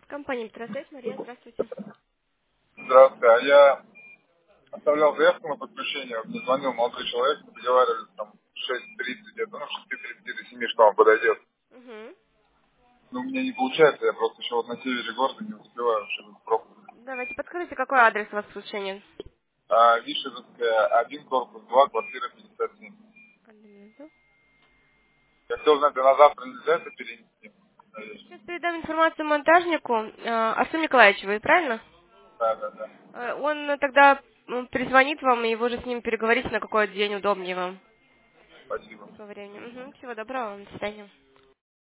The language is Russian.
Компания Петросвязь, Мария, здравствуйте. Здравствуйте. А я оставлял заявку на подключение. Мне звонил молодой человек, договаривались там 6:30 где-то, ну, 6:30 до 7, что он подойдет. Угу. Ну, у меня не получается, я просто еще вот на севере города не успеваю вообще в пробку. Давайте подскажите, какой адрес у вас подключения? Вишеровская, 1, корпус 2, квартира 57. Подъезду. Я хотел знать, а на завтра нельзя это перенести? Сейчас передам информацию монтажнику. Артем Николаевич, вы правильно? Да, да, да. Он тогда перезвонит вам, и вы же с ним переговорите, на какой день удобнее вам. Спасибо. По времени. Всего доброго вам, до свидания.